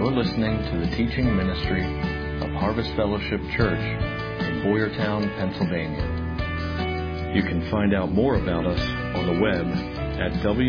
You're listening to the teaching ministry of Harvest Fellowship Church in Boyertown, Pennsylvania. You can find out more about us on the web at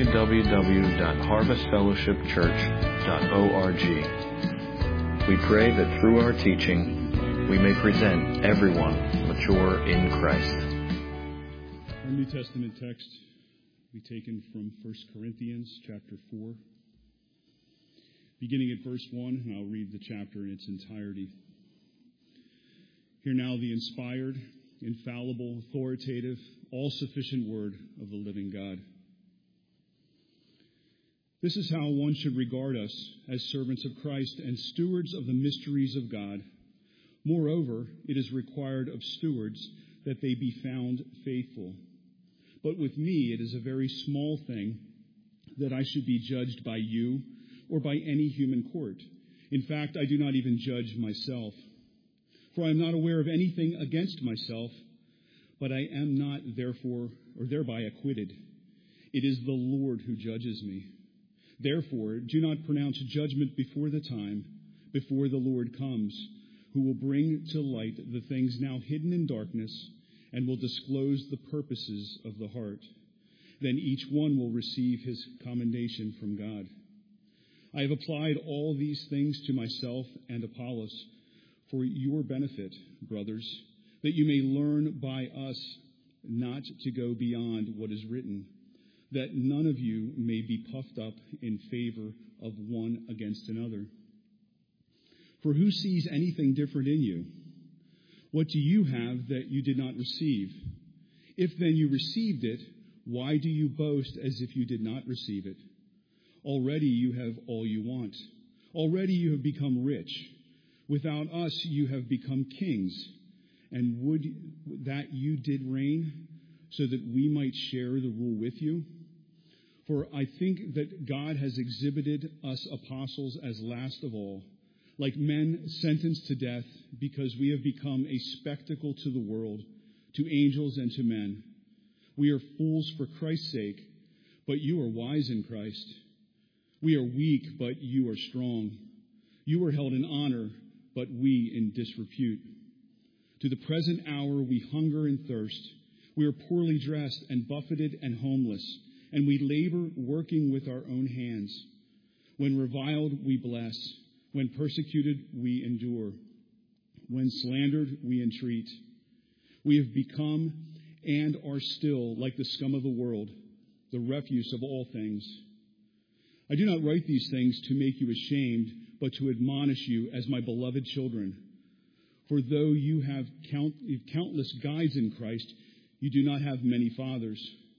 www.harvestfellowshipchurch.org. We pray that through our teaching, we may present everyone mature in Christ. Our New Testament text will be taken from 1 Corinthians chapter 4, beginning at verse 1, and I'll read the chapter in its entirety. Hear now the inspired, infallible, authoritative, all-sufficient word of the living God. This is how one should regard us as servants of Christ and stewards of the mysteries of God. Moreover, it is required of stewards that they be found faithful. But with me it is a very small thing that I should be judged by you or by any human court. In fact, I do not even judge myself. For I am not aware of anything against myself, but I am not therefore or thereby acquitted. It is the Lord who judges me. Therefore, do not pronounce judgment before the time, before the Lord comes, who will bring to light the things now hidden in darkness and will disclose the purposes of the heart. Then each one will receive his commendation from God. I have applied all these things to myself and Apollos for your benefit, brothers, that you may learn by us not to go beyond what is written, that none of you may be puffed up in favor of one against another. For who sees anything different in you? What do you have that you did not receive? If then you received it, why do you boast as if you did not receive it? Already you have all you want. Already you have become rich. Without us you have become kings. And would that you did reign, so that we might share the rule with you? For I think that God has exhibited us apostles as last of all, like men sentenced to death, because we have become a spectacle to the world, to angels and to men. We are fools for Christ's sake, but you are wise in Christ. We are weak, but you are strong. You are held in honor, but we in disrepute. To the present hour we hunger and thirst. We are poorly dressed and buffeted and homeless, and we labor working with our own hands. When reviled, we bless. When persecuted, we endure. When slandered, we entreat. We have become and are still like the scum of the world, the refuse of all things. I do not write these things to make you ashamed, but to admonish you as my beloved children. For though you have countless guides in Christ, you do not have many fathers.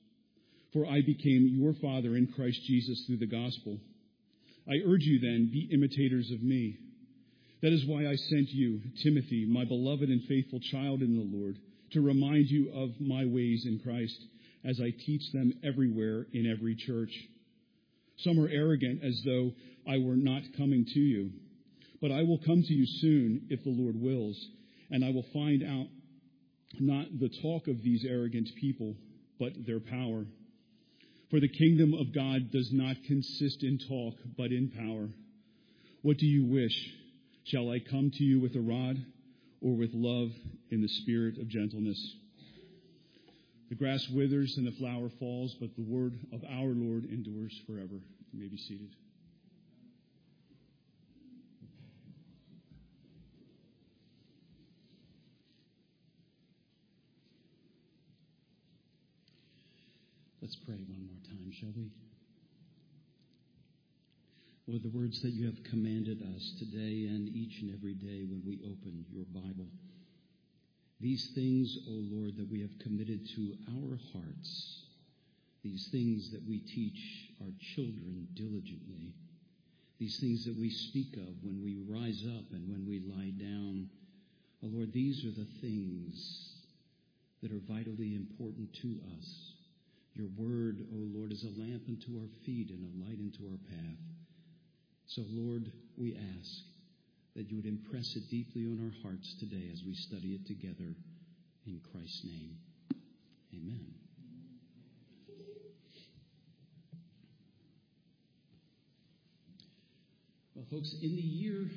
For I became your father in Christ Jesus through the gospel. I urge you then, be imitators of me. That is why I sent you, Timothy, my beloved and faithful child in the Lord, to remind you of my ways in Christ, as I teach them everywhere in every church. Some are arrogant, as though I were not coming to you. But I will come to you soon, if the Lord wills, and I will find out not the talk of these arrogant people, but their power. For the kingdom of God does not consist in talk, but in power. What do you wish? Shall I come to you with a rod, or with love in the spirit of gentleness? The grass withers and the flower falls, but the word of our Lord endures forever. You may be seated. Let's pray one more time, shall we? Lord, the words that you have commanded us today and each and every day when we open your Bible. These things, O Lord, that we have committed to our hearts, these things that we teach our children diligently, these things that we speak of when we rise up and when we lie down. O Lord, these are the things that are vitally important to us. Your word, O Lord, is a lamp unto our feet and a light unto our path. So, Lord, we ask that you would impress it deeply on our hearts today as we study it together. In Christ's name, amen. Well, folks, in the year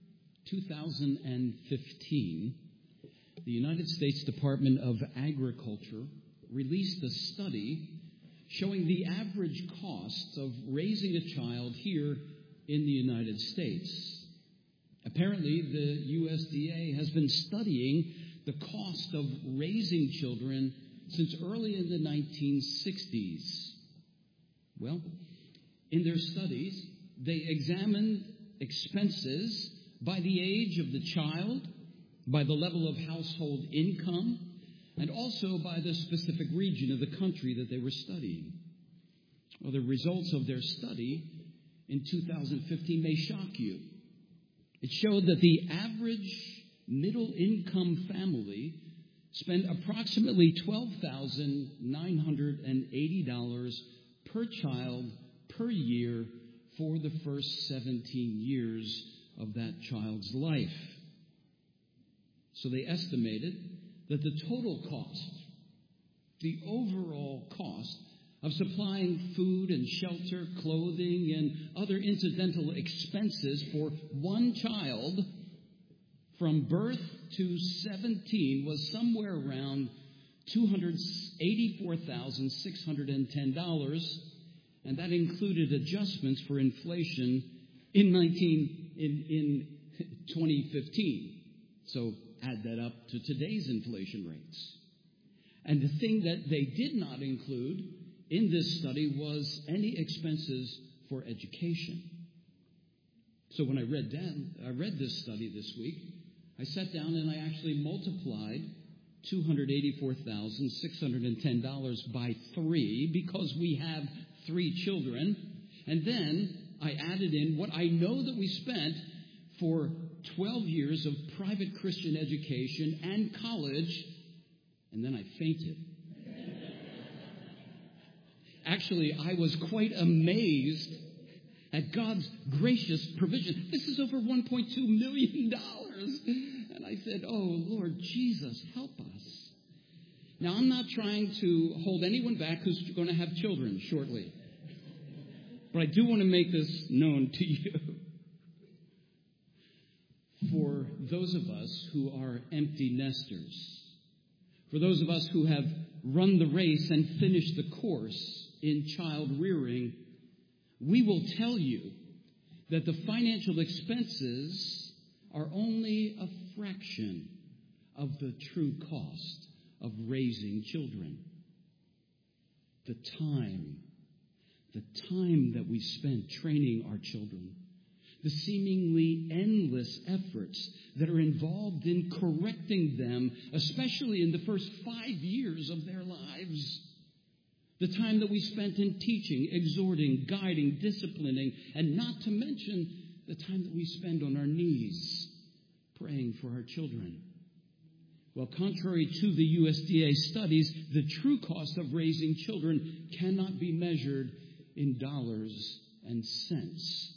2015, the United States Department of Agriculture released a study showing the average costs of raising a child here in the United States. Apparently, the USDA has been studying the cost of raising children since early in the 1960s. Well, in their studies, they examined expenses by the age of the child, by the level of household income, and also by the specific region of the country that they were studying. Well, the results of their study in 2015 may shock you. It showed that the average middle-income family spent approximately $12,980 per child per year for the first 17 years of that child's life. So they estimated that the total cost, the overall cost of supplying food and shelter, clothing, and other incidental expenses for one child from birth to 17 was somewhere around $284,610, and that included adjustments for inflation in 2015. So add that up to today's inflation rates. And the thing that they did not include in this study was any expenses for education. So when I read this study this week, I sat down and I actually multiplied $284,610 by 3 because we have 3 children. And then I added in what I know that we spent for 12 years of private Christian education and college, and then I fainted. Actually, I was quite amazed at God's gracious provision. This is over $1.2 million. And I said, oh, Lord Jesus, help us. Now, I'm not trying to hold anyone back who's going to have children shortly. But I do want to make this known to you. For those of us who are empty nesters, for those of us who have run the race and finished the course in child rearing, we will tell you that the financial expenses are only a fraction of the true cost of raising children. The time that we spend training our children, the seemingly endless efforts that are involved in correcting them, especially in the first 5 years of their lives. The time that we spent in teaching, exhorting, guiding, disciplining, and not to mention the time that we spend on our knees praying for our children. Well, contrary to the USDA studies, the true cost of raising children cannot be measured in dollars and cents.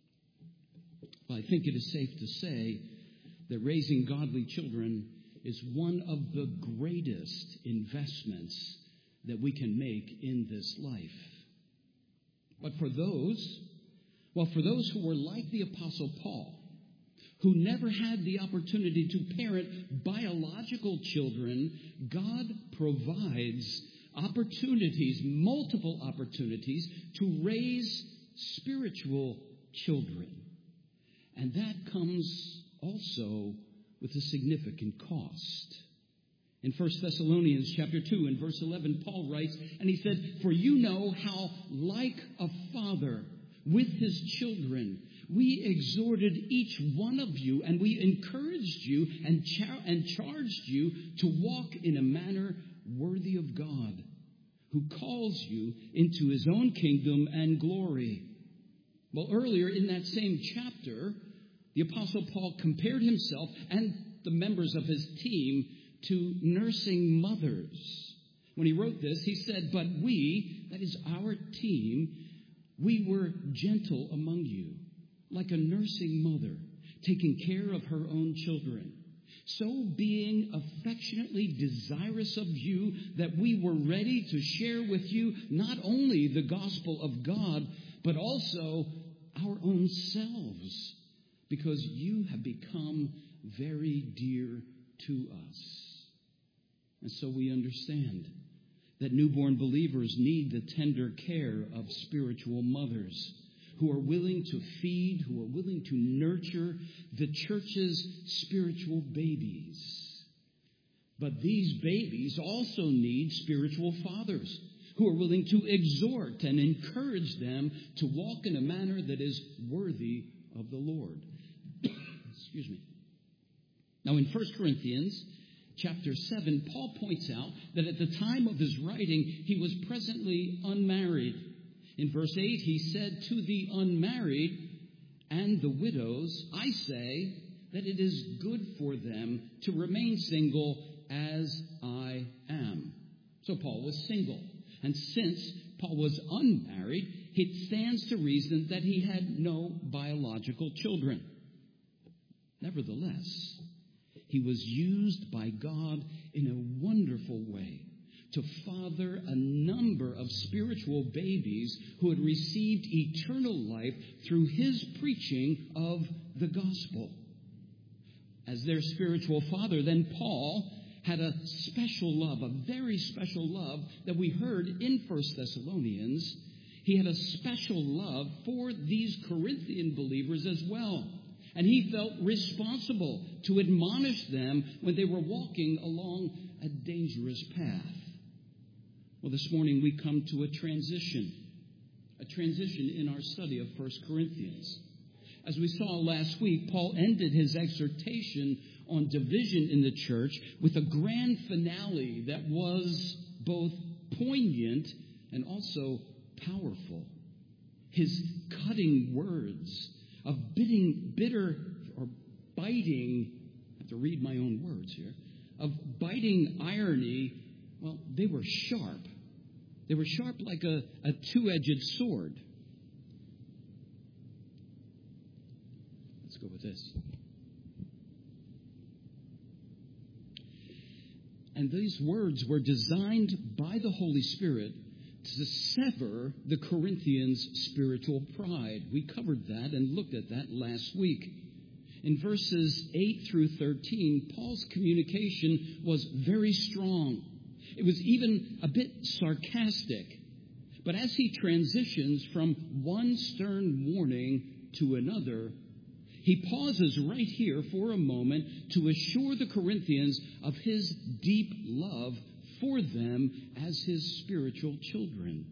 Well, I think it is safe to say that raising godly children is one of the greatest investments that we can make in this life. But for those who were like the Apostle Paul, who never had the opportunity to parent biological children, God provides opportunities, multiple opportunities, to raise spiritual children. And that comes also with a significant cost. In 1 Thessalonians chapter 2 and verse 11, Paul writes, and he said, "For you know how, like a father with his children, we exhorted each one of you, and we encouraged you and charged you to walk in a manner worthy of God, who calls you into his own kingdom and glory." Well, earlier in that same chapter, the Apostle Paul compared himself and the members of his team to nursing mothers. When he wrote this, he said, "But we," that is our team, "we were gentle among you, like a nursing mother, taking care of her own children. So being affectionately desirous of you, that we were ready to share with you not only the gospel of God, but also our own selves, because you have become very dear to us. And so we understand that newborn believers need the tender care of spiritual mothers who are willing to feed, who are willing to nurture the church's spiritual babies. But these babies also need spiritual fathers who are willing to exhort and encourage them to walk in a manner that is worthy of the Lord. Excuse me. Now in 1 Corinthians chapter 7, Paul points out that at the time of his writing, he was presently unmarried. In verse 8, he said, "To the unmarried and the widows, I say that it is good for them to remain single as I am." So Paul was single. And since Paul was unmarried, it stands to reason that he had no biological children. Nevertheless, he was used by God in a wonderful way to father a number of spiritual babies who had received eternal life through his preaching of the gospel. As their spiritual father, then Paul had a special love, a very special love that we heard in 1 Thessalonians. He had a special love for these Corinthian believers as well. And he felt responsible to admonish them when they were walking along a dangerous path. Well, this morning we come to a transition in our study of 1 Corinthians. As we saw last week, Paul ended his exhortation on division in the church with a grand finale that was both poignant and also powerful. His cutting words of biting, I have to read my own words here, of biting irony, well, they were sharp. They were sharp like a two-edged sword. Let's go with this. And these words were designed by the Holy Spirit to sever the Corinthians' spiritual pride. We covered that and looked at that last week. In verses 8 through 13, Paul's communication was very strong. It was even a bit sarcastic. But as he transitions from one stern warning to another, he pauses right here for a moment to assure the Corinthians of his deep love for them as his spiritual children.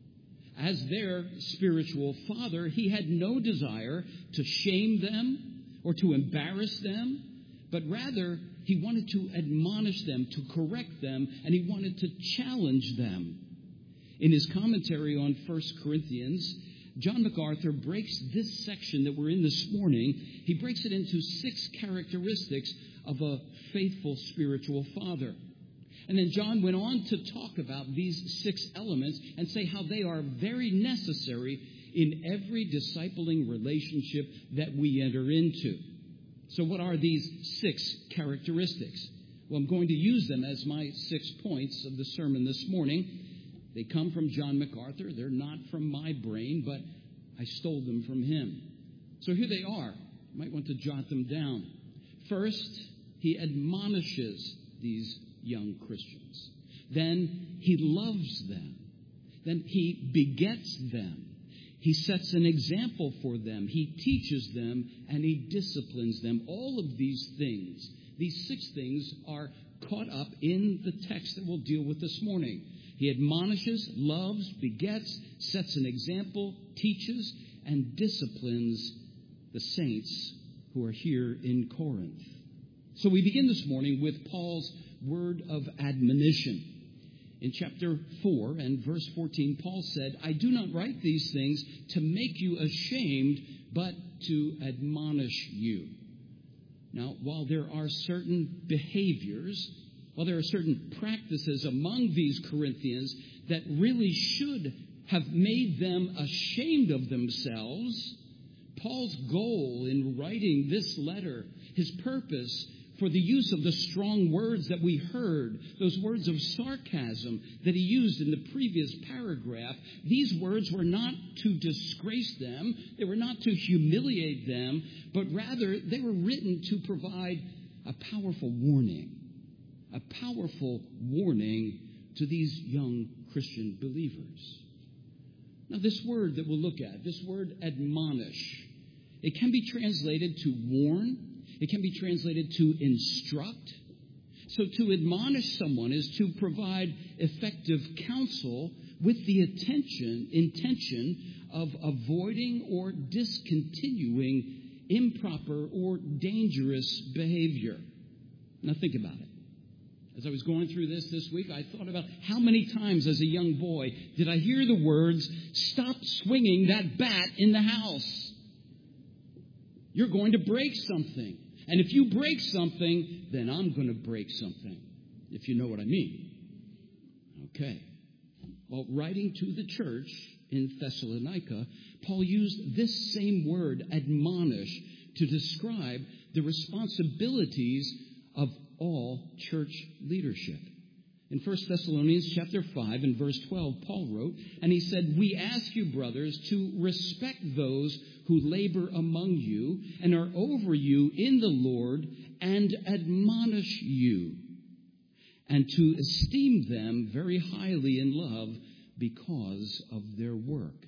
As their spiritual father, he had no desire to shame them or to embarrass them, but rather he wanted to admonish them, to correct them, and he wanted to challenge them. In his commentary on 1 Corinthians, John MacArthur breaks this section that we're in this morning, he breaks it into 6 characteristics of a faithful spiritual father. And then John went on to talk about these 6 elements and say how they are very necessary in every discipling relationship that we enter into. So what are these 6 characteristics? Well, I'm going to use them as my 6 points of the sermon this morning. They come from John MacArthur. They're not from my brain, but I stole them from him. So here they are. You might want to jot them down. First, he admonishes these young Christians. Then he loves them. Then he begets them. He sets an example for them. He teaches them and he disciplines them. All of these things, these 6 things, are caught up in the text that we'll deal with this morning. He admonishes, loves, begets, sets an example, teaches, and disciplines the saints who are here in Corinth. So we begin this morning with Paul's word of admonition. In chapter 4 and verse 14, Paul said, "I do not write these things to make you ashamed, but to admonish you." Now, while there are certain behaviors, while there are certain practices among these Corinthians that really should have made them ashamed of themselves, Paul's goal in writing this letter, his purpose for the use of the strong words that we heard, those words of sarcasm that he used in the previous paragraph. These words were not to disgrace them, they were not to humiliate them, but rather they were written to provide a powerful warning to these young Christian believers. Now, this word that we'll look at, this word admonish, it can be translated to warn. It can be translated to instruct. So to admonish someone is to provide effective counsel with the intention of avoiding or discontinuing improper or dangerous behavior. Now think about it. As I was going through this week, I thought about how many times as a young boy did I hear the words, "Stop swinging that bat in the house. You're going to break something. And if you break something, then I'm going to break something," if you know what I mean. Okay. Well, writing to the church in Thessalonica, Paul used this same word, admonish, to describe the responsibilities of all church leadership. In 1 Thessalonians chapter 5 and verse 12, Paul wrote, and he said, "We ask you, brothers, to respect those who labor among you and are over you in the Lord and admonish you, and to esteem them very highly in love because of their work."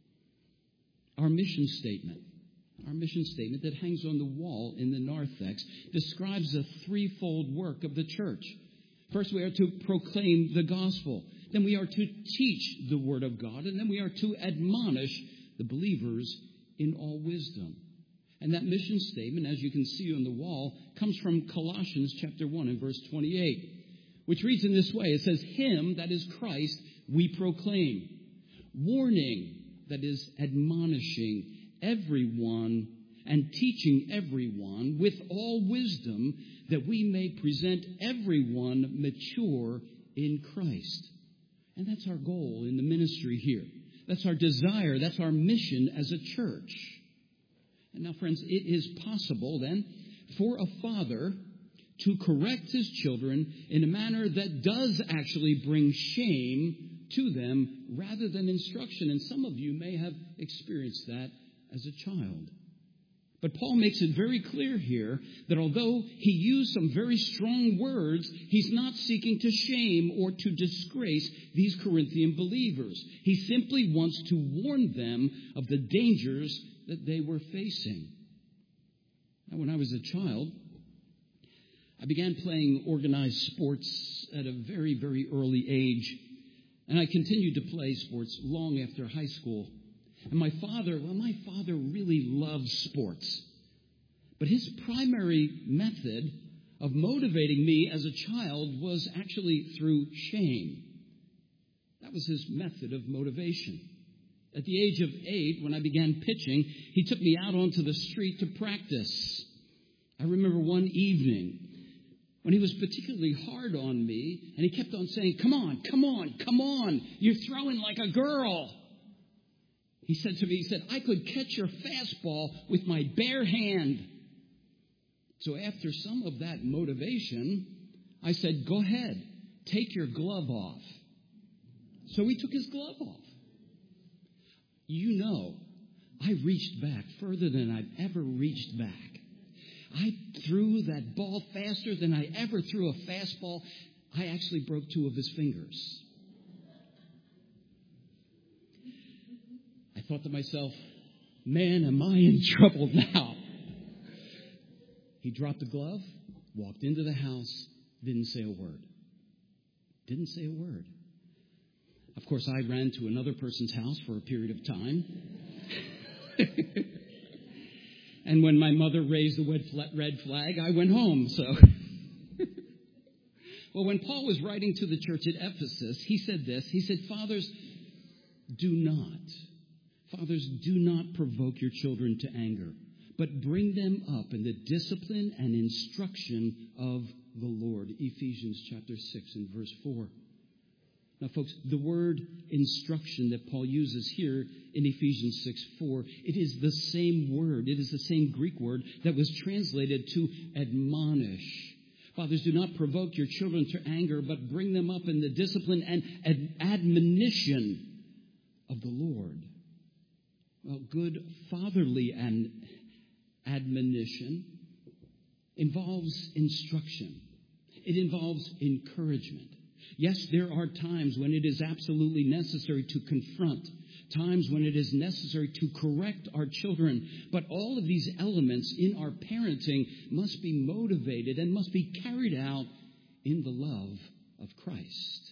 Our mission statement that hangs on the wall in the narthex describes a threefold work of the church. First, we are to proclaim the gospel. Then we are to teach the word of God. And then we are to admonish the believers in all wisdom. And that mission statement, as you can see on the wall, comes from Colossians chapter 1 and verse 28, which reads in this way. It says, "Him," that is Christ, "we proclaim, warning," that is admonishing everyone and teaching everyone with all wisdom, that we may present everyone mature in Christ. And that's our goal in the ministry here. That's our desire. That's our mission as a church. And now, friends, it is possible then for a father to correct his children in a manner that does actually bring shame to them rather than instruction. And some of you may have experienced that as a child. But Paul makes it very clear here that although he used some very strong words, he's not seeking to shame or to disgrace these Corinthian believers. He simply wants to warn them of the dangers that they were facing. Now, when I was a child, I began playing organized sports at a very, very early age. And I continued to play sports long after high school. And my father really loved sports. But his primary method of motivating me as a child was actually through shame. That was his method of motivation. At the age of 8, when I began pitching, he took me out onto the street to practice. I remember one evening when he was particularly hard on me, and he kept on saying, "Come on, come on, come on, you're throwing like a girl." He said to me, "I could catch your fastball with my bare hand." So after some of that motivation, I said, "Go ahead, take your glove off." So he took his glove off. You know, I reached back further than I've ever reached back. I threw that ball faster than I ever threw a fastball. I actually broke 2 of his fingers. I thought to myself, man, am I in trouble now? He dropped the glove, walked into the house, didn't say a word. Didn't say a word. Of course, I ran to another person's house for a period of time. And when my mother raised the red flag, I went home. So, well, when Paul was writing to the church at Ephesus, he said this. He said, Fathers, do not provoke your children to anger, but bring them up in the discipline and instruction of the Lord. Ephesians chapter 6 and verse 4. Now, folks, the word instruction that Paul uses here in Ephesians 6:4, it is the same word. It is the same Greek word that was translated to admonish. Fathers, do not provoke your children to anger, but bring them up in the discipline and admonition of the Lord. Well, good fatherly admonition involves instruction. It involves encouragement. Yes, there are times when it is absolutely necessary to confront, times when it is necessary to correct our children. But all of these elements in our parenting must be motivated and must be carried out in the love of Christ.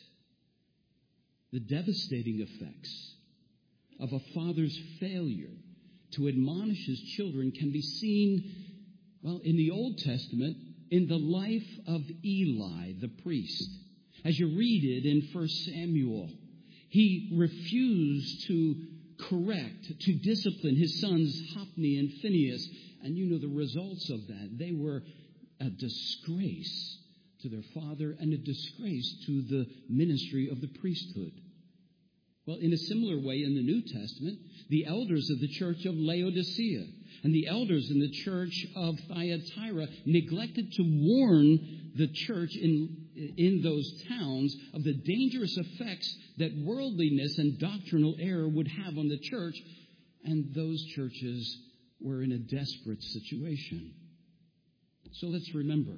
The devastating effects of a father's failure to admonish his children can be seen, well, in the Old Testament, in the life of Eli, the priest. As you read it in 1 Samuel, he refused to correct, to discipline his sons Hophni and Phinehas. And you know the results of that. They were a disgrace to their father and a disgrace to the ministry of the priesthood. Well, in a similar way in the New Testament, the elders of the church of Laodicea and the elders in the church of Thyatira neglected to warn the church in those towns of the dangerous effects that worldliness and doctrinal error would have on the church, and those churches were in a desperate situation. So let's remember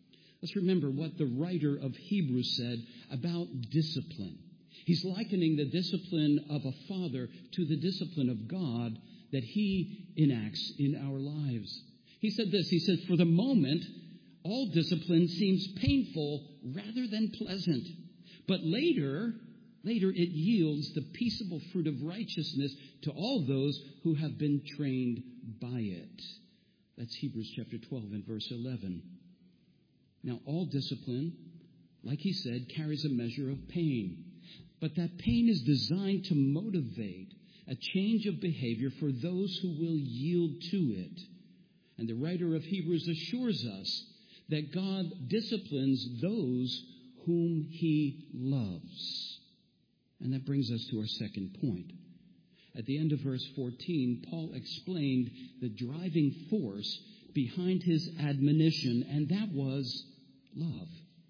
what the writer of Hebrews said about discipline. He's likening the discipline of a father to the discipline of God that he enacts in our lives. He said this, he said, for the moment, all discipline seems painful rather than pleasant. But later it yields the peaceable fruit of righteousness to all those who have been trained by it. That's Hebrews chapter 12 and verse 11. Now, all discipline, like he said, carries a measure of pain. But that pain is designed to motivate a change of behavior for those who will yield to it. And the writer of Hebrews assures us that God disciplines those whom he loves. And that brings us to our second point. At the end of verse 14, Paul explained the driving force behind his admonition, and that was love.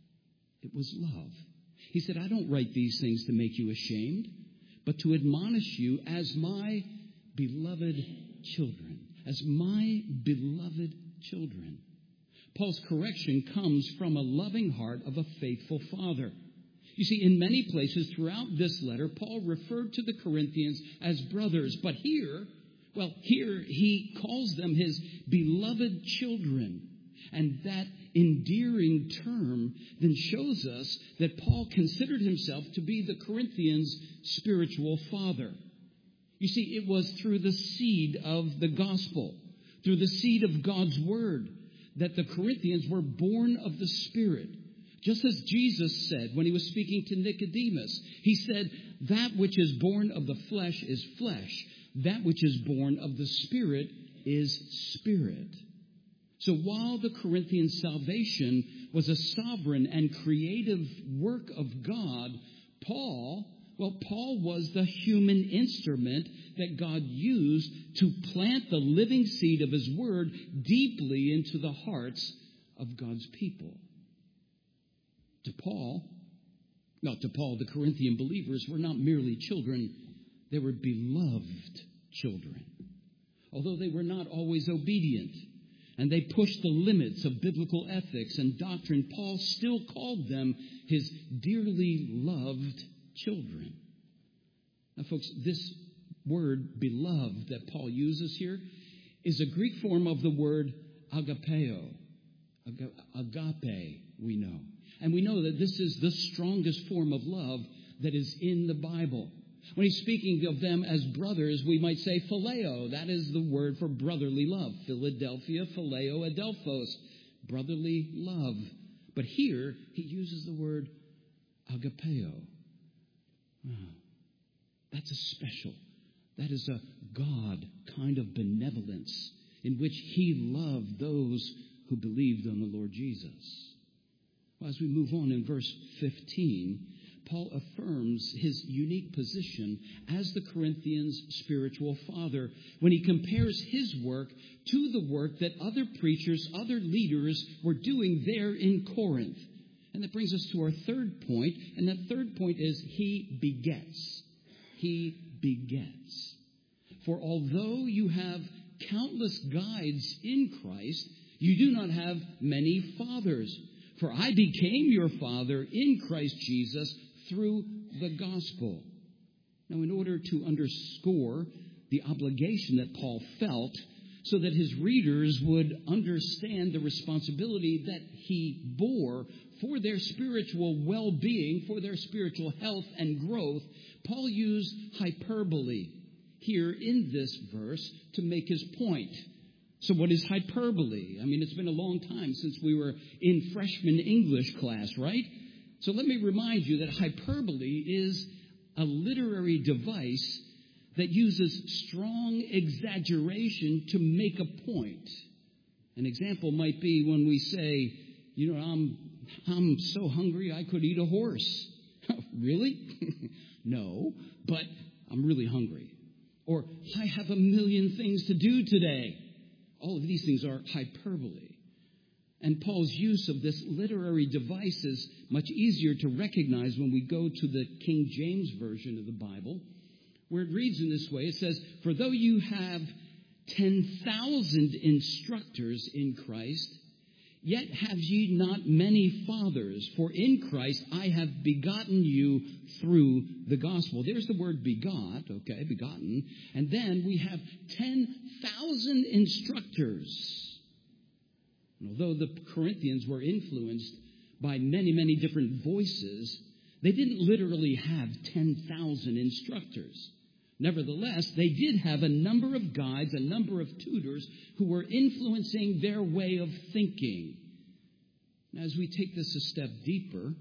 It was love. He said, I don't write these things to make you ashamed, but to admonish you as my beloved children. As my beloved children. Paul's correction comes from a loving heart of a faithful father. You see, in many places throughout this letter, Paul referred to the Corinthians as brothers. But here he calls them his beloved children. And that endearing term then shows us that Paul considered himself to be the Corinthians' spiritual father. You see, it was through the seed of the gospel, through the seed of God's word, that the Corinthians were born of the Spirit. Just as Jesus said when he was speaking to Nicodemus, he said, that which is born of the flesh is flesh. That which is born of the Spirit is spirit. So while the Corinthian salvation was a sovereign and creative work of God, Paul was the human instrument that God used to plant the living seed of his word deeply into the hearts of God's people. To Paul, the Corinthian believers were not merely children, they were beloved children. Although they were not always obedient, and they pushed the limits of biblical ethics and doctrine, Paul still called them his dearly loved children. Now, folks, this word beloved that Paul uses here is a Greek form of the word agapeo. Agape, we know. And we know that this is the strongest form of love that is in the Bible. When he's speaking of them as brothers, we might say phileo. That is the word for brotherly love. Philadelphia, phileo, adelphos. Brotherly love. But here, he uses the word agapeo. Wow. That's a special. That is a God kind of benevolence in which he loved those who believed on the Lord Jesus. Well, as we move on in verse 15, Paul affirms his unique position as the Corinthians' spiritual father when he compares his work to the work that other preachers, other leaders were doing there in Corinth. And that brings us to our third point, and that third point is he begets. He begets. For although you have countless guides in Christ, you do not have many fathers. For I became your father in Christ Jesus through the gospel. Now, in order to underscore the obligation that Paul felt, so that his readers would understand the responsibility that he bore for their spiritual well-being, for their spiritual health and growth, Paul used hyperbole here in this verse to make his point. So what is hyperbole? I mean, it's been a long time since we were in freshman English class, right? So let me remind you that hyperbole is a literary device that uses strong exaggeration to make a point. An example might be when we say, I'm so hungry I could eat a horse. Really? No, but I'm really hungry. Or I have a million things to do today. All of these things are hyperbole. And Paul's use of this literary device is much easier to recognize when we go to the King James Version of the Bible, where it reads in this way. It says, "For though you have 10,000 instructors in Christ, yet have ye not many fathers, for in Christ I have begotten you through the gospel." There's the word begot, okay, begotten. And then we have 10,000 instructors. And although the Corinthians were influenced by many, many different voices, they didn't literally have 10,000 instructors. Nevertheless, they did have a number of guides, a number of tutors who were influencing their way of thinking. Now, as we take this a step deeper,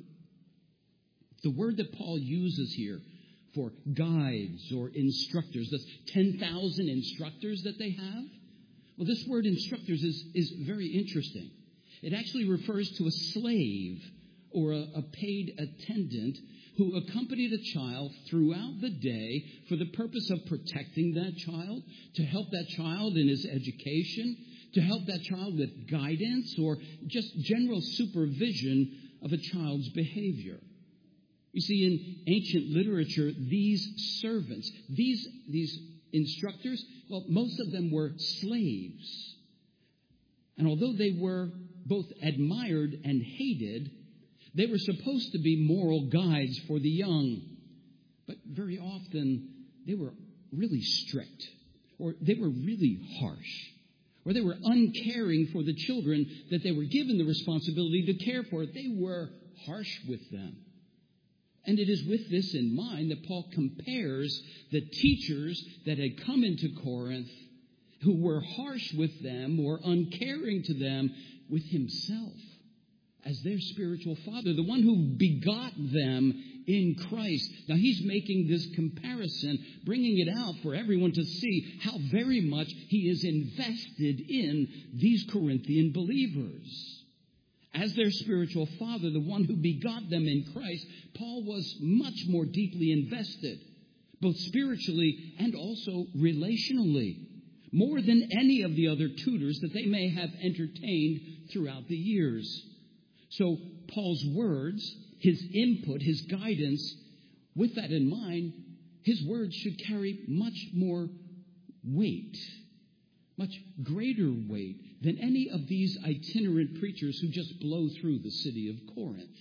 the word that Paul uses here for guides or instructors, that's 10,000 instructors that they have. Well, this word instructors is very interesting. It actually refers to a slave or a paid attendant who accompanied a child throughout the day for the purpose of protecting that child, to help that child in his education, to help that child with guidance or just general supervision of a child's behavior. You see, in ancient literature, these servants, these instructors, well, most of them were slaves. And although they were both admired and hated, they were supposed to be moral guides for the young. But very often, they were really strict, or they were really harsh, or they were uncaring for the children that they were given the responsibility to care for. They were harsh with them. And it is with this in mind that Paul compares the teachers that had come into Corinth who were harsh with them or uncaring to them with himself as their spiritual father, the one who begot them in Christ. Now he's making this comparison, bringing it out for everyone to see how very much he is invested in these Corinthian believers. As their spiritual father, the one who begot them in Christ, Paul was much more deeply invested, both spiritually and also relationally, more than any of the other tutors that they may have entertained throughout the years. So Paul's words, his input, his guidance, with that in mind, his words should carry much more weight, much greater weight than any of these itinerant preachers who just blow through the city of Corinth.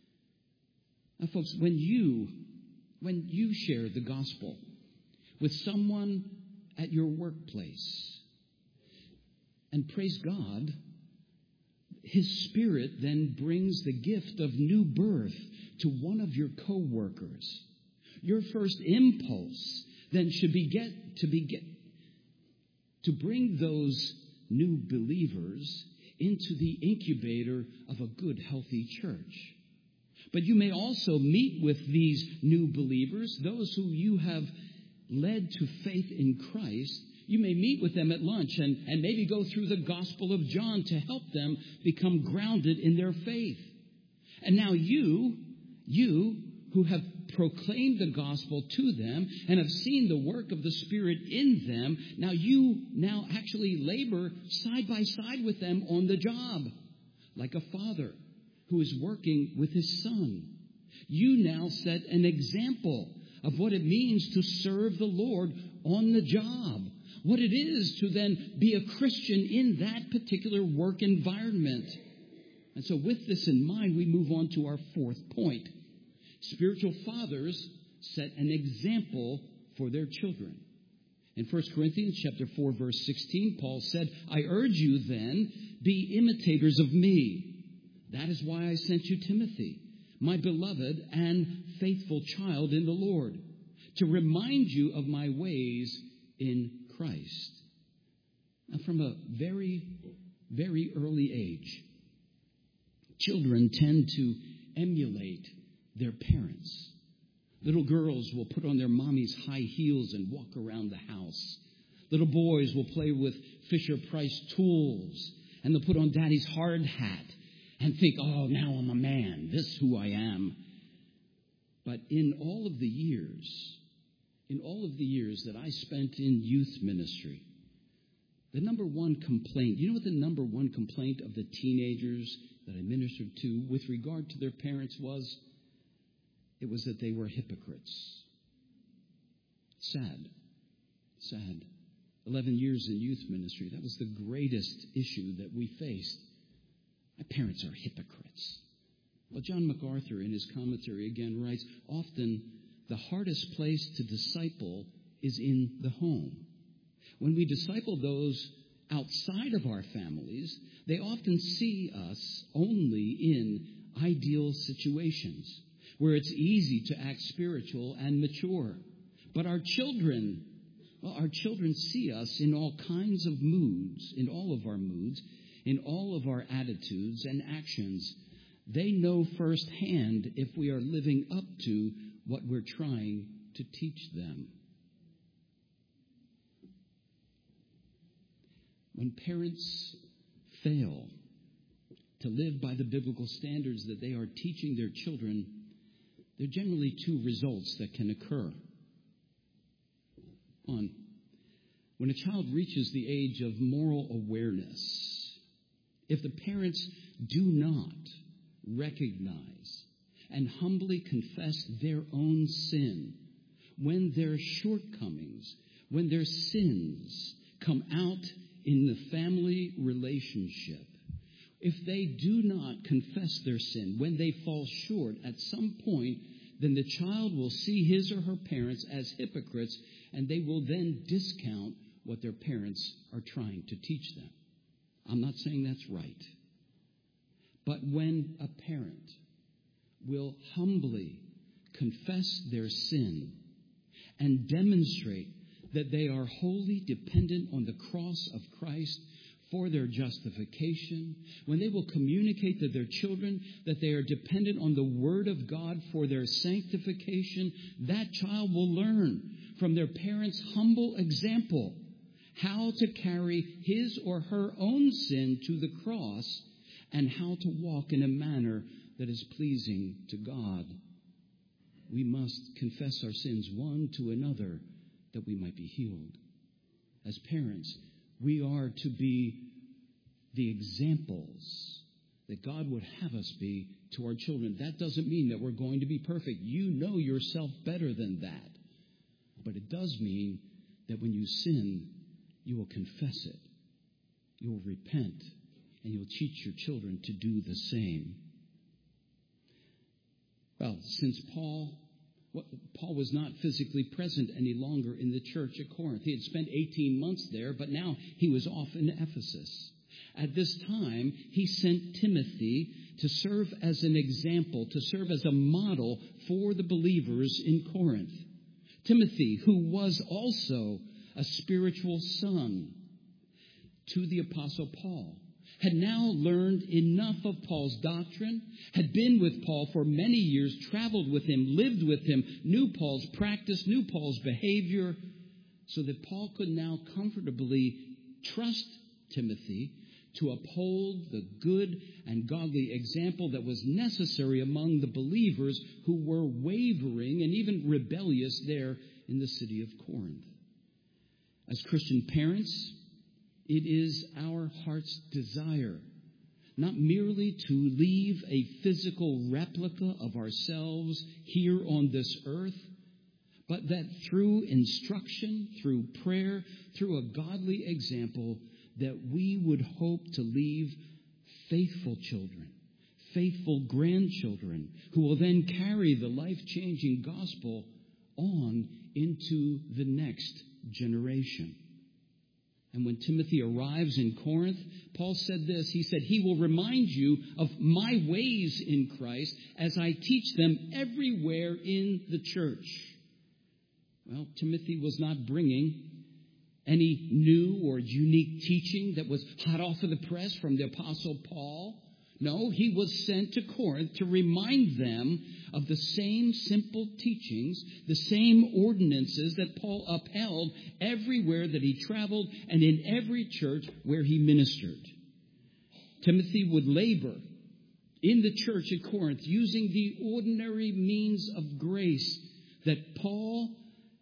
Now, folks, when you share the gospel with someone at your workplace, and praise God, His Spirit then brings the gift of new birth to one of your co-workers. Your first impulse then should be to bring those new believers into the incubator of a good, healthy church. But you may also meet with these new believers, those who you have led to faith in Christ. You may meet with them at lunch and maybe go through the Gospel of John to help them become grounded in their faith. And now you who have proclaimed the gospel to them and have seen the work of the Spirit in them, you actually labor side by side with them on the job, like a father who is working with his son. You now set an example of what it means to serve the Lord on the job, what it is to then be a Christian in that particular work environment. And so with this in mind, we move on to our fourth point. Spiritual fathers set an example for their children. In 1 Corinthians chapter 4, verse 16, Paul said, I urge you then, be imitators of me. That is why I sent you Timothy, my beloved and faithful child in the Lord, to remind you of my ways in Christ. Now, from a very, very early age, children tend to emulate their parents. Little girls will put on their mommy's high heels and walk around the house. Little boys will play with Fisher-Price tools, and they'll put on daddy's hard hat and think, oh, now I'm a man. This is who I am. But in all of the years that I spent in youth ministry, the number one complaint, you know what the number one complaint of the teenagers that I ministered to with regard to their parents was? It was that they were hypocrites. Sad. 11 years in youth ministry, that was the greatest issue that we faced. My parents are hypocrites. Well, John MacArthur in his commentary again writes, often the hardest place to disciple is in the home. When we disciple those outside of our families, they often see us only in ideal situations where it's easy to act spiritual and mature. But our children see us in all kinds of moods, in all of our moods, in all of our attitudes and actions. They know firsthand if we are living up to what we're trying to teach them. When parents fail to live by the biblical standards that they are teaching their children, there are generally two results that can occur. One, when a child reaches the age of moral awareness, if the parents do not recognize and humbly confess their own sin, when their shortcomings, when their sins come out in the family relationship, if they do not confess their sin, when they fall short at some point, then the child will see his or her parents as hypocrites, and they will then discount what their parents are trying to teach them. I'm not saying that's right. But when a parent will humbly confess their sin and demonstrate that they are wholly dependent on the cross of Christ for their justification, when they will communicate to their children that they are dependent on the Word of God for their sanctification, that child will learn from their parents' humble example how to carry his or her own sin to the cross and how to walk in a manner that is pleasing to God. We must confess our sins one to another that we might be healed. As parents, we are to be the examples that God would have us be to our children. That doesn't mean that we're going to be perfect. You know yourself better than that. But it does mean that when you sin, you will confess it. You will repent, and you'll teach your children to do the same. Well, since Paul was not physically present any longer in the church at Corinth. He had spent 18 months there, but now he was off in Ephesus. At this time, he sent Timothy to serve as an example, to serve as a model for the believers in Corinth. Timothy, who was also a spiritual son to the Apostle Paul, had now learned enough of Paul's doctrine, had been with Paul for many years, traveled with him, lived with him, knew Paul's practice, knew Paul's behavior, so that Paul could now comfortably trust Timothy to uphold the good and godly example that was necessary among the believers who were wavering and even rebellious there in the city of Corinth. As Christian parents, it is our heart's desire not merely to leave a physical replica of ourselves here on this earth, but that through instruction, through prayer, through a godly example, that we would hope to leave faithful children, faithful grandchildren, who will then carry the life-changing gospel on into the next generation. And when Timothy arrives in Corinth, Paul said this. He said, he will remind you of my ways in Christ as I teach them everywhere in the church. Well, Timothy was not bringing any new or unique teaching that was hot off of the press from the Apostle Paul. No, he was sent to Corinth to remind them of the same simple teachings, the same ordinances that Paul upheld everywhere that he traveled and in every church where he ministered. Timothy would labor in the church at Corinth using the ordinary means of grace that Paul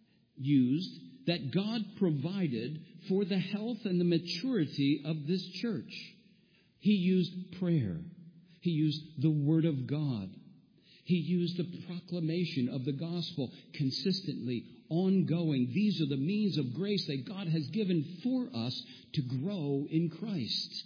used, that God provided for the health and the maturity of this church. He used prayer. He used the Word of God. He used the proclamation of the gospel consistently, ongoing. These are the means of grace that God has given for us to grow in Christ.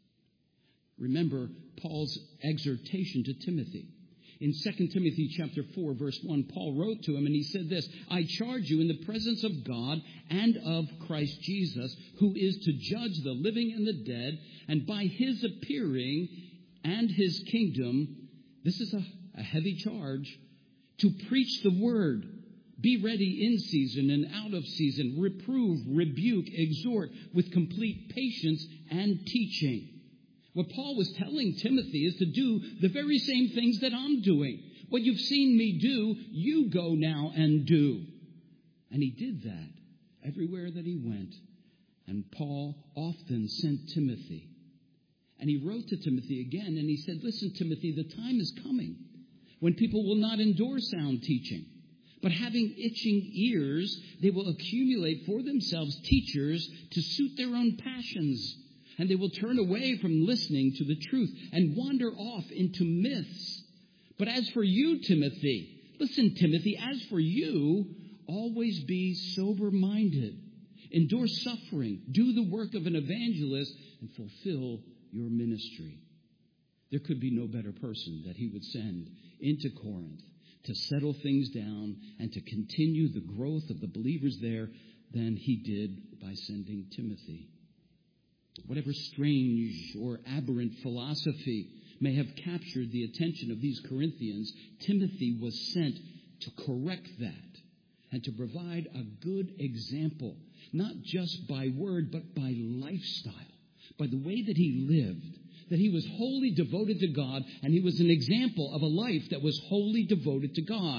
Remember Paul's exhortation to Timothy. In 2 Timothy chapter 4, verse 1, Paul wrote to him and he said this, I charge you in the presence of God and of Christ Jesus, who is to judge the living and the dead, and by his appearing and his kingdom, this is a heavy charge, to preach the word. Be ready in season and out of season. Reprove, rebuke, exhort with complete patience and teaching. What Paul was telling Timothy is to do the very same things that I'm doing. What you've seen me do, you go now and do. And he did that everywhere that he went. And Paul often sent Timothy. And he wrote to Timothy again and he said, listen, Timothy, the time is coming when people will not endure sound teaching, but having itching ears, they will accumulate for themselves teachers to suit their own passions. And they will turn away from listening to the truth and wander off into myths. But as for you, Timothy, listen, Timothy, as for you, always be sober-minded. Endure suffering. Do the work of an evangelist and fulfill your ministry. There could be no better person that he would send into Corinth to settle things down and to continue the growth of the believers there than he did by sending Timothy. Whatever strange or aberrant philosophy may have captured the attention of these Corinthians, Timothy was sent to correct that and to provide a good example, not just by word, but by lifestyle, by the way that he lived, that he was wholly devoted to God, and he was an example of a life that was wholly devoted to God.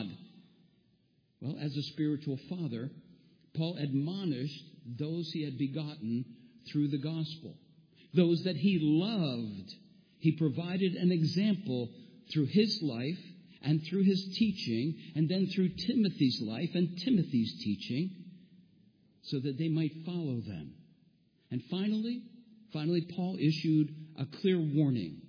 Well, as a spiritual father, Paul admonished those he had begotten through the gospel. Those that he loved, he provided an example through his life and through his teaching, and then through Timothy's life and Timothy's teaching, so that they might follow them. And finally, Paul issued a clear warning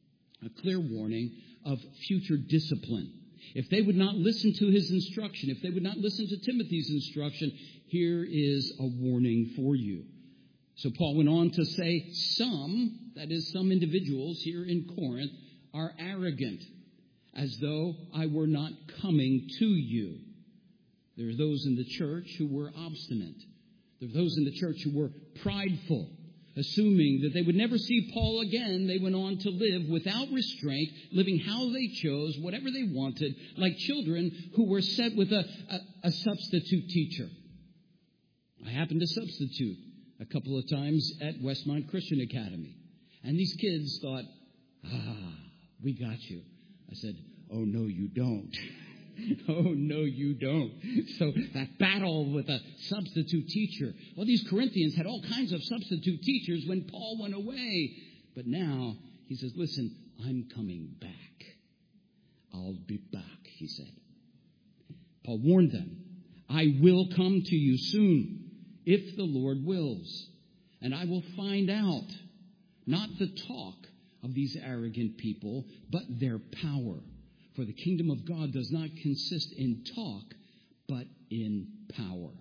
of future discipline. If they would not listen to his instruction, if they would not listen to Timothy's instruction, here is a warning for you. So Paul went on to say, some individuals here in Corinth are arrogant, as though I were not coming to you. There are those in the church who were obstinate. There are those in the church who were prideful, assuming that they would never see Paul again. They went on to live without restraint, living how they chose, whatever they wanted, like children who were set with a substitute teacher. I happened to substitute a couple of times at Westmont Christian Academy. And these kids thought, we got you. I said, oh, no, you don't. Oh, no, you don't. So that battle with a substitute teacher. Well, these Corinthians had all kinds of substitute teachers when Paul went away. But now he says, listen, I'm coming back. I'll be back, he said. Paul warned them, I will come to you soon, if the Lord wills, and I will find out, not the talk of these arrogant people, but their power. For the kingdom of God does not consist in talk, but in power.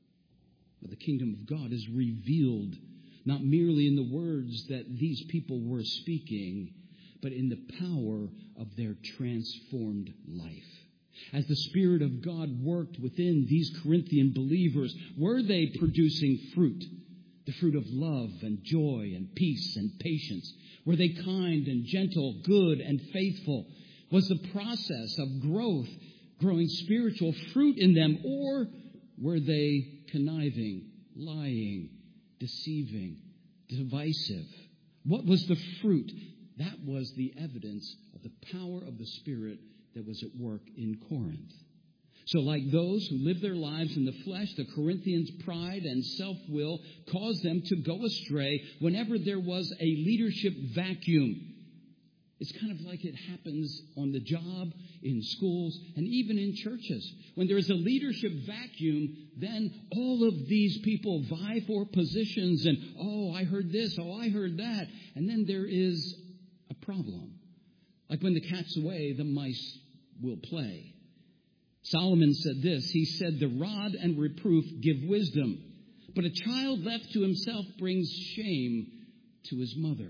But the kingdom of God is revealed not merely in the words that these people were speaking, but in the power of their transformed life. As the Spirit of God worked within these Corinthian believers, were they producing fruit? The fruit of love and joy and peace and patience? Were they kind and gentle, good and faithful? Was the process of growing spiritual fruit in them? Or were they conniving, lying, deceiving, divisive? What was the fruit? That was the evidence of the power of the Spirit that was at work in Corinth. So like those who live their lives in the flesh, the Corinthians' pride and self-will caused them to go astray whenever there was a leadership vacuum. It's kind of like it happens on the job, in schools, and even in churches. When there is a leadership vacuum, then all of these people vie for positions and, oh, I heard this, oh, I heard that. And then there is a problem. Like when the cat's away, the mice will play. Solomon said this. He said, the rod and reproof give wisdom, but a child left to himself brings shame to his mother.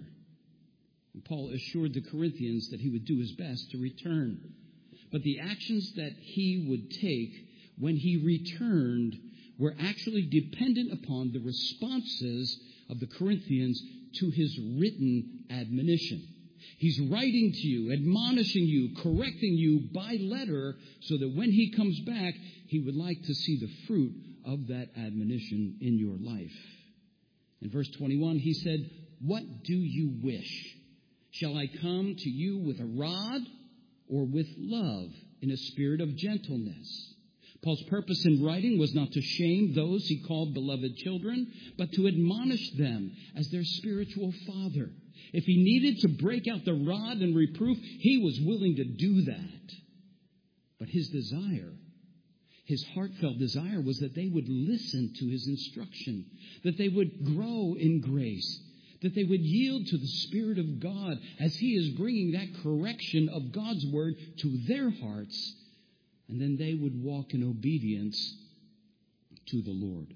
And Paul assured the Corinthians that he would do his best to return. But the actions that he would take when he returned were actually dependent upon the responses of the Corinthians to his written admonition. He's writing to you, admonishing you, correcting you by letter so that when he comes back, he would like to see the fruit of that admonition in your life. In verse 21, he said, what do you wish? Shall I come to you with a rod or with love in a spirit of gentleness? Paul's purpose in writing was not to shame those he called beloved children, but to admonish them as their spiritual father. If he needed to break out the rod and reproof, he was willing to do that. But his desire, his heartfelt desire, was that they would listen to his instruction, that they would grow in grace, that they would yield to the Spirit of God as he is bringing that correction of God's word to their hearts, and then they would walk in obedience to the Lord.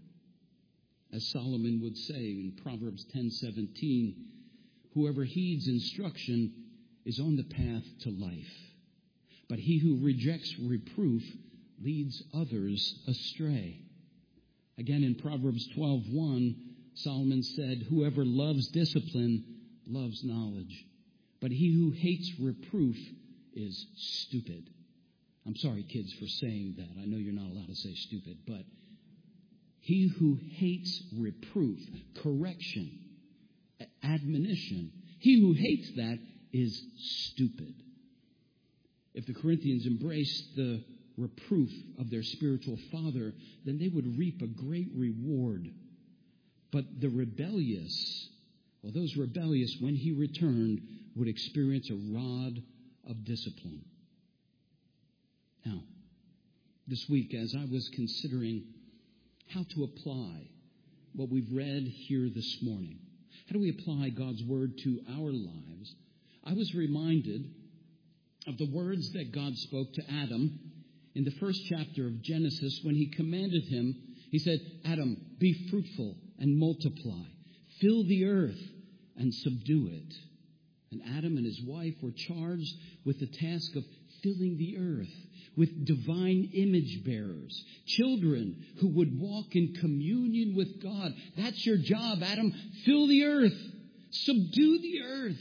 As Solomon would say in Proverbs 10:17, whoever heeds instruction is on the path to life, but he who rejects reproof leads others astray. Again, in Proverbs 12:1, Solomon said, whoever loves discipline loves knowledge, but he who hates reproof is stupid. I'm sorry, kids, for saying that. I know you're not allowed to say stupid, but he who hates reproof, correction, admonition, he who hates that is stupid. If the Corinthians embraced the reproof of their spiritual father, then they would reap a great reward. But the rebellious, well, those rebellious, when he returned, would experience a rod of discipline. Now, this week, as I was considering how to apply what we've read here this morning, how do we apply God's word to our lives, I was reminded of the words that God spoke to Adam in the first chapter of Genesis when he commanded him. He said, Adam, be fruitful and multiply, fill the earth and subdue it. And Adam and his wife were charged with the task of filling the earth with divine image bearers, children who would walk in communion with God. That's your job, Adam. Fill the earth, subdue the earth.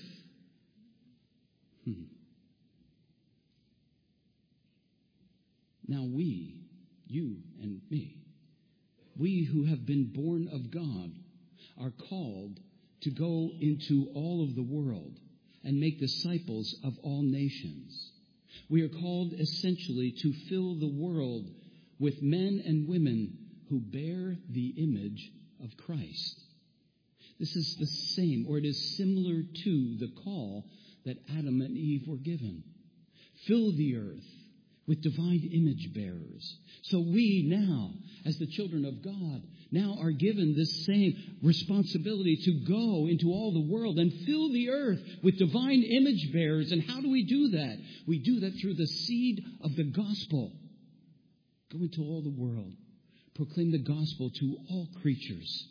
Now we, you and me, we who have been born of God are called to go into all of the world and make disciples of all nations. We are called essentially to fill the world with men and women who bear the image of Christ. This is the same, or it is similar to the call that Adam and Eve were given. Fill the earth with divine image bearers. So we now, as the children of God, now are given this same responsibility to go into all the world and fill the earth with divine image bearers. And how do we do that? We do that through the seed of the gospel. Go into all the world. Proclaim the gospel to all creatures.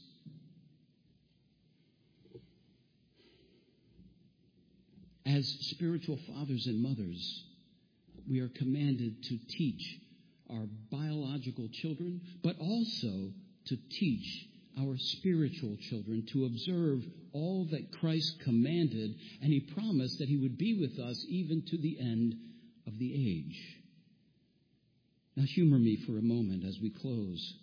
As spiritual fathers and mothers, we are commanded to teach our biological children, but also to teach our spiritual children to observe all that Christ commanded, and He promised that He would be with us even to the end of the age. Now humor me for a moment as we close.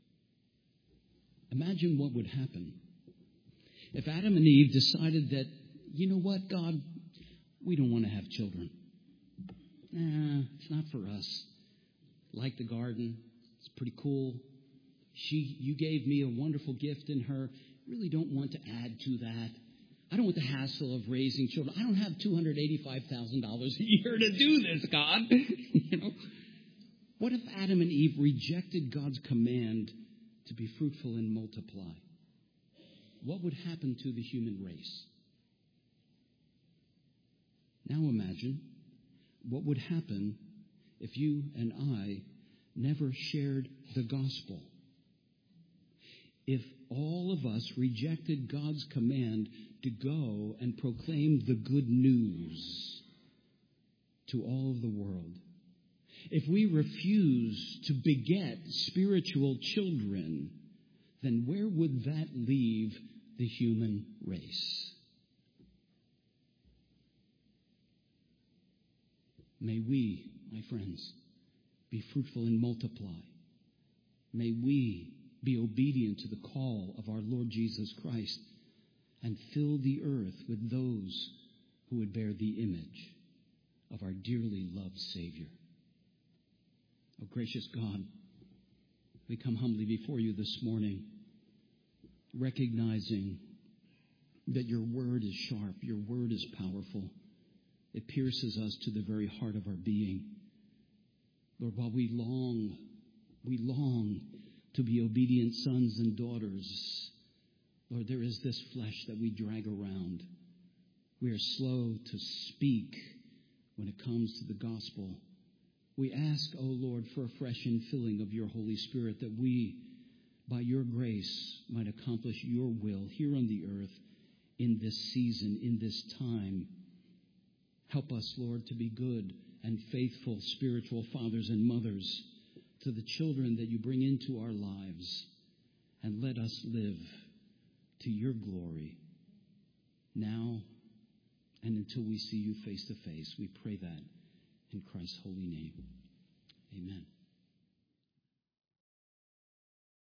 Imagine what would happen if Adam and Eve decided that, you know what, God, we don't want to have children. It's not for us. Like the garden, it's pretty cool. You gave me a wonderful gift in her. Really don't want to add to that. I don't want the hassle of raising children. I don't have $285,000 a year to do this, God. What if Adam and Eve rejected God's command to be fruitful and multiply? What would happen to the human race? Now imagine what would happen if you and I never shared the gospel. If all of us rejected God's command to go and proclaim the good news to all of the world. If we refuse to beget spiritual children, then where would that leave the human race? May we, my friends, be fruitful and multiply. May we be obedient to the call of our Lord Jesus Christ and fill the earth with those who would bear the image of our dearly loved Savior. Oh, gracious God, we come humbly before you this morning, recognizing that your word is sharp, your word is powerful. It pierces us to the very heart of our being. Lord, while we long to be obedient sons and daughters, Lord, there is this flesh that we drag around. We are slow to speak when it comes to the gospel. We ask, O Lord, for a fresh infilling of your Holy Spirit, that we, by your grace, might accomplish your will here on the earth in this season, in this time. Help us, Lord, to be good and faithful spiritual fathers and mothers to the children that you bring into our lives. And let us live to your glory now and until we see you face to face. We pray that in Christ's holy name. Amen.